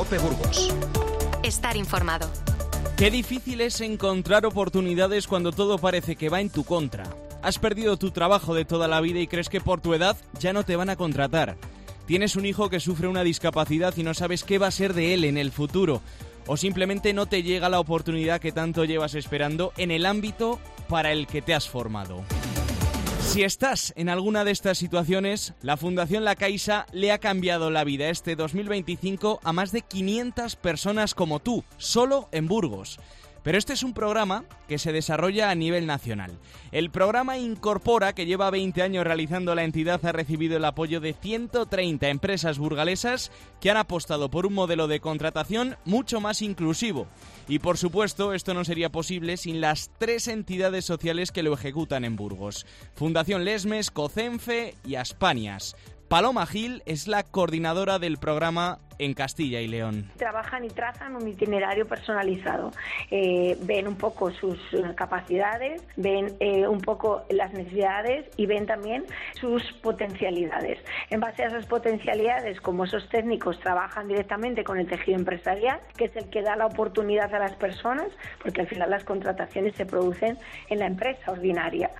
COPE Burgos. Estar informado. Qué difícil es encontrar oportunidades cuando todo parece que va en tu contra. Has perdido tu trabajo de toda la vida y crees que por tu edad ya no te van a contratar. Tienes un hijo que sufre una discapacidad y no sabes qué va a ser de él en el futuro. O simplemente no te llega la oportunidad que tanto llevas esperando en el ámbito para el que te has formado. Si estás en alguna de estas situaciones, la Fundación La Caixa le ha cambiado la vida este 2025 a más de 500 personas como tú, solo en Burgos. Pero este es un programa que se desarrolla a nivel nacional. El programa Incorpora, que lleva 20 años realizando la entidad, ha recibido el apoyo de 130 empresas burgalesas que han apostado por un modelo de contratación mucho más inclusivo. Y por supuesto, esto no sería posible sin las 3 entidades sociales que lo ejecutan en Burgos: Fundación Lesmes, Cocenfe y Aspanias. Paloma Gil es la coordinadora del programa en Castilla y León. Trabajan y trazan un itinerario personalizado. Ven un poco sus capacidades, ven un poco las necesidades y ven también sus potencialidades. En base a esas potencialidades, como esos técnicos trabajan directamente con el tejido empresarial, que es el que da la oportunidad a las personas, porque al final las contrataciones se producen en la empresa ordinaria.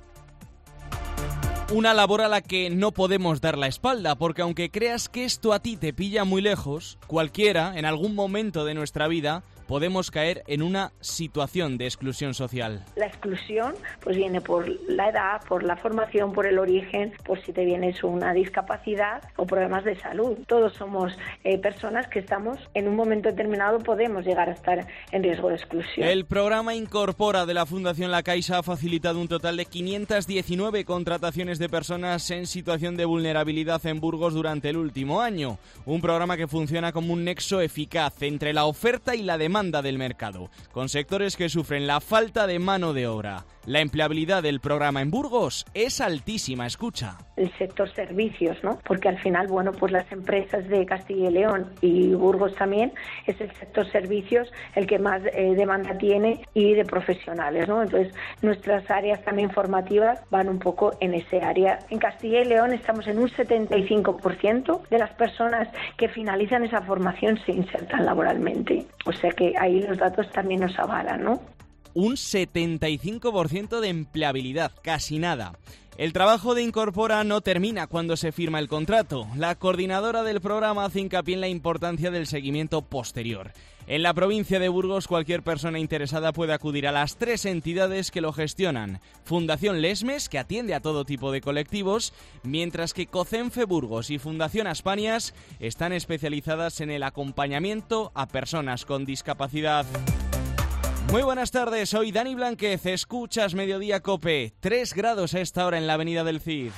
Una labor a la que no podemos dar la espalda, porque aunque creas que esto a ti te pilla muy lejos, cualquiera, en algún momento de nuestra vida, podemos caer en una situación de exclusión social. La exclusión pues viene por la edad, por la formación, por el origen, por si te vienes una discapacidad o problemas de salud. Todos somos personas que estamos en un momento determinado, podemos llegar a estar en riesgo de exclusión. El programa Incorpora de la Fundación La Caixa ha facilitado un total de 519 contrataciones de personas en situación de vulnerabilidad en Burgos durante el último año. Un programa que funciona como un nexo eficaz entre la oferta y la demanda del mercado, con sectores que sufren la falta de mano de obra. La empleabilidad del programa en Burgos es altísima, escucha. El sector servicios, ¿no? Porque al final, bueno, pues las empresas de Castilla y León y Burgos también es el sector servicios el que más demanda tiene y de profesionales, ¿no? Entonces, nuestras áreas también formativas van un poco en ese área. En Castilla y León estamos en un 75% de las personas que finalizan esa formación se insertan laboralmente. O sea que ahí los datos también nos avalan, ¿no? Un 75% de empleabilidad, casi nada. El trabajo de Incorpora no termina cuando se firma el contrato. La coordinadora del programa hace hincapié en la importancia del seguimiento posterior. En la provincia de Burgos, cualquier persona interesada puede acudir a las 3 entidades que lo gestionan. Fundación Lesmes, que atiende a todo tipo de colectivos, mientras que Cocenfe Burgos y Fundación Aspanias están especializadas en el acompañamiento a personas con discapacidad. Muy buenas tardes, soy Dani Blanquez, escuchas Mediodía Cope. 3 grados a esta hora en la avenida del Cid.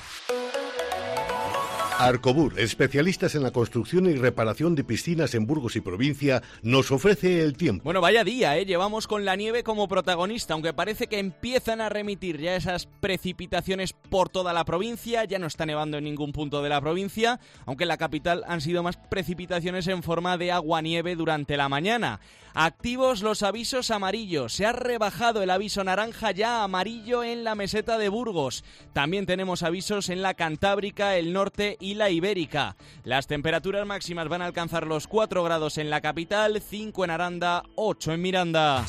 Arcobur, especialistas en la construcción y reparación de piscinas en Burgos y provincia, nos ofrece el tiempo. Bueno, vaya día, llevamos con la nieve como protagonista, aunque parece que empiezan a remitir ya esas precipitaciones por toda la provincia. Ya no está nevando en ningún punto de la provincia, aunque en la capital han sido más precipitaciones en forma de agua-nieve durante la mañana. Activos los avisos amarillos, se ha rebajado el aviso naranja ya a amarillo en la meseta de Burgos. También tenemos avisos en la Cantábrica, el norte y la Ibérica. Las temperaturas máximas van a alcanzar los 4 grados en la capital, 5 en Aranda, 8 en Miranda.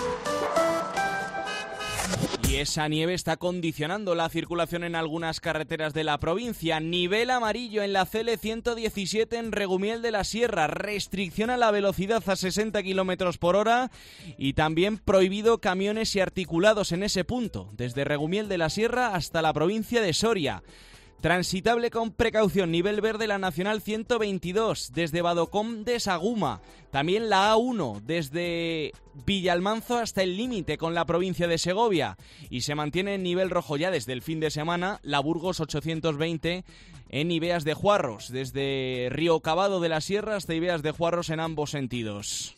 Y esa nieve está condicionando la circulación en algunas carreteras de la provincia. Nivel amarillo en la CL117 en Regumiel de la Sierra. Restricción a la velocidad a 60 km por hora. Y también prohibido camiones y articulados en ese punto, desde Regumiel de la Sierra hasta la provincia de Soria. Transitable con precaución, nivel verde la Nacional 122, desde Badocón de Saguma. También la A1, desde Villalmanzo hasta el límite con la provincia de Segovia. Y se mantiene en nivel rojo ya desde el fin de semana, la Burgos 820 en Ibeas de Juarros, desde Río Cavado de la Sierra hasta Ibeas de Juarros en ambos sentidos.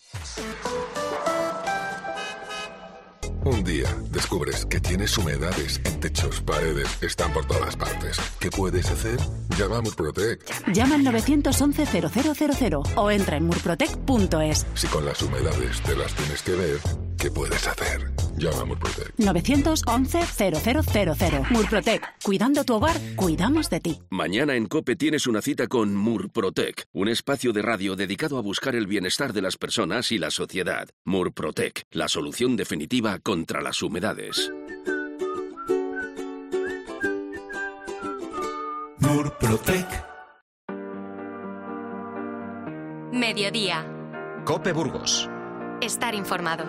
Un día descubres que tienes humedades en techos, paredes, están por todas partes. ¿Qué puedes hacer? Llama a Murprotec. Llama al 911-0000 o entra en murprotec.es. Si con las humedades te las tienes que ver, ¿qué puedes hacer? Llama a Murprotec. 911-0000. Murprotec. Cuidando tu hogar, cuidamos de ti. Mañana en COPE tienes una cita con Murprotec, un espacio de radio dedicado a buscar el bienestar de las personas y la sociedad. Murprotec, la solución definitiva contra las humedades. Murprotec. Mediodía. COPE Burgos. Estar informado.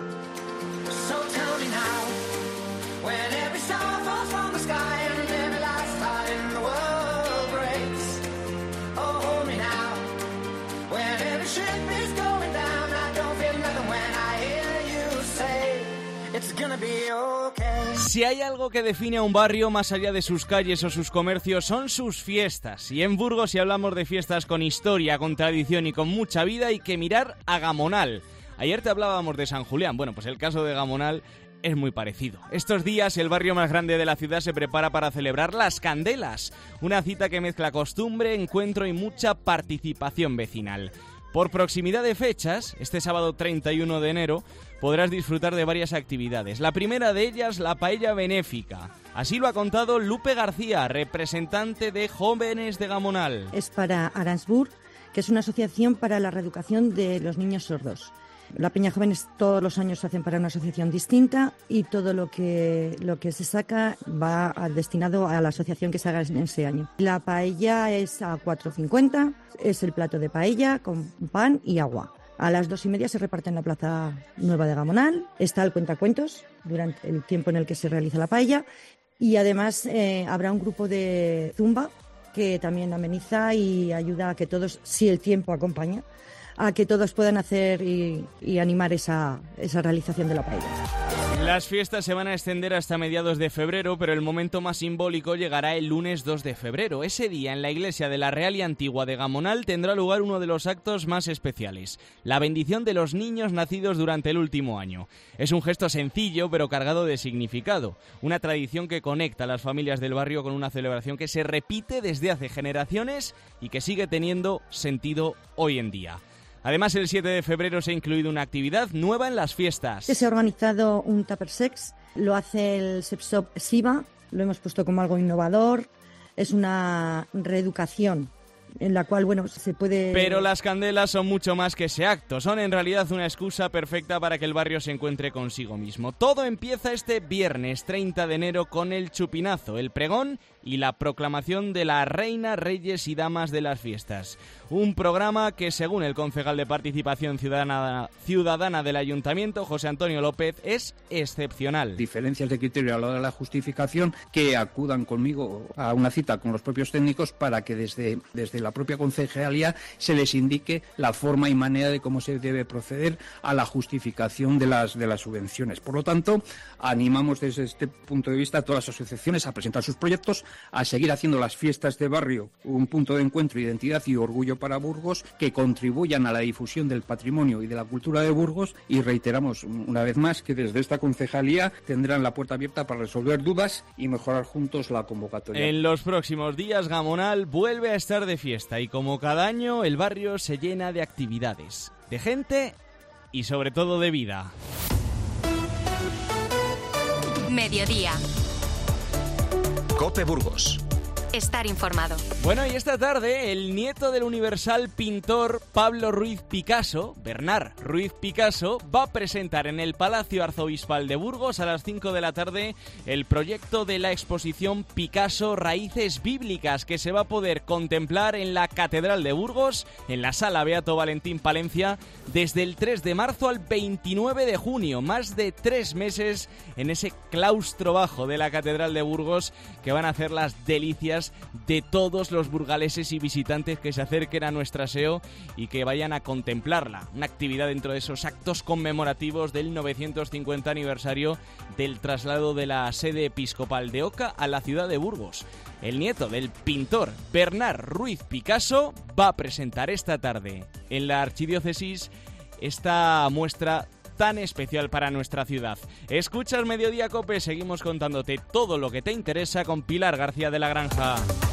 Si hay algo que define a un barrio más allá de sus calles o sus comercios, son sus fiestas. Y en Burgos, si hablamos de fiestas con historia, con tradición y con mucha vida, hay que mirar a Gamonal. Ayer te hablábamos de San Julián. Bueno, pues el caso de Gamonal es muy parecido. Estos días el barrio más grande de la ciudad se prepara para celebrar las Candelas, una cita que mezcla costumbre, encuentro y mucha participación vecinal. Por proximidad de fechas, este sábado 31 de enero, podrás disfrutar de varias actividades. La primera de ellas, la paella benéfica. Así lo ha contado Lupe García, representante de Jóvenes de Gamonal. Es para Aransburg, que es una asociación para la reeducación de los niños sordos. La Peña Jóvenes todos los años se hacen para una asociación distinta y todo lo que se saca va destinado a la asociación que se haga en ese año. La paella es a 4,50, es el plato de paella con pan y agua. A las 2:30 se reparte en la Plaza Nueva de Gamonal, está el cuentacuentos durante el tiempo en el que se realiza la paella y además habrá un grupo de zumba que también ameniza y ayuda a que todos, si el tiempo acompaña, a que todos puedan hacer y animar esa realización de la paella. Las fiestas se van a extender hasta mediados de febrero, pero el momento más simbólico llegará el lunes 2 de febrero. Ese día, en la iglesia de la Real y Antigua de Gamonal, tendrá lugar uno de los actos más especiales, la bendición de los niños nacidos durante el último año. Es un gesto sencillo, pero cargado de significado, una tradición que conecta a las familias del barrio con una celebración que se repite desde hace generaciones y que sigue teniendo sentido hoy en día. Además, el 7 de febrero se ha incluido una actividad nueva en las fiestas. Se ha organizado un Tupper Sex, lo hace el Sex Shop Siva, lo hemos puesto como algo innovador, es una reeducación en la cual, bueno, se puede... Pero las candelas son mucho más que ese acto, son en realidad una excusa perfecta para que el barrio se encuentre consigo mismo. Todo empieza este viernes 30 de enero con el chupinazo, el pregón y la proclamación de la reina, reyes y damas de las fiestas. Un programa que, según el concejal de Participación Ciudadana del Ayuntamiento, José Antonio López, es excepcional. Diferencias de criterio a la hora de la justificación, que acudan conmigo a una cita con los propios técnicos para que desde la propia concejalía se les indique la forma y manera de cómo se debe proceder a la justificación de las subvenciones. Por lo tanto, animamos desde este punto de vista a todas las asociaciones a presentar sus proyectos, a seguir haciendo las fiestas de barrio un punto de encuentro, identidad y orgullo para Burgos, que contribuyan a la difusión del patrimonio y de la cultura de Burgos, y reiteramos una vez más que desde esta concejalía tendrán la puerta abierta para resolver dudas y mejorar juntos la convocatoria. En los próximos días Gamonal vuelve a estar de fiesta y, como cada año, el barrio se llena de actividades, de gente y sobre todo de vida. Mediodía. COPE Burgos. Estar informado. Bueno, y esta tarde el nieto del universal pintor Pablo Ruiz Picasso, Bernard Ruiz Picasso, va a presentar en el Palacio Arzobispal de Burgos a las 5 de la tarde el proyecto de la exposición Picasso Raíces Bíblicas, que se va a poder contemplar en la Catedral de Burgos, en la Sala Beato Valentín Palencia, desde el 3 de marzo al 29 de junio. Más de 3 meses en ese claustro bajo de la Catedral de Burgos, que van a hacer las delicias de todos los burgaleses y visitantes que se acerquen a nuestra SEO y que vayan a contemplarla. Una actividad dentro de esos actos conmemorativos del 950 aniversario del traslado de la sede episcopal de Oca a la ciudad de Burgos. El nieto del pintor Bernard Ruiz Picasso va a presentar esta tarde en la archidiócesis esta muestra tan especial para nuestra ciudad. Escuchas Mediodía COPE, seguimos contándote todo lo que te interesa con Pilar García de la Granja.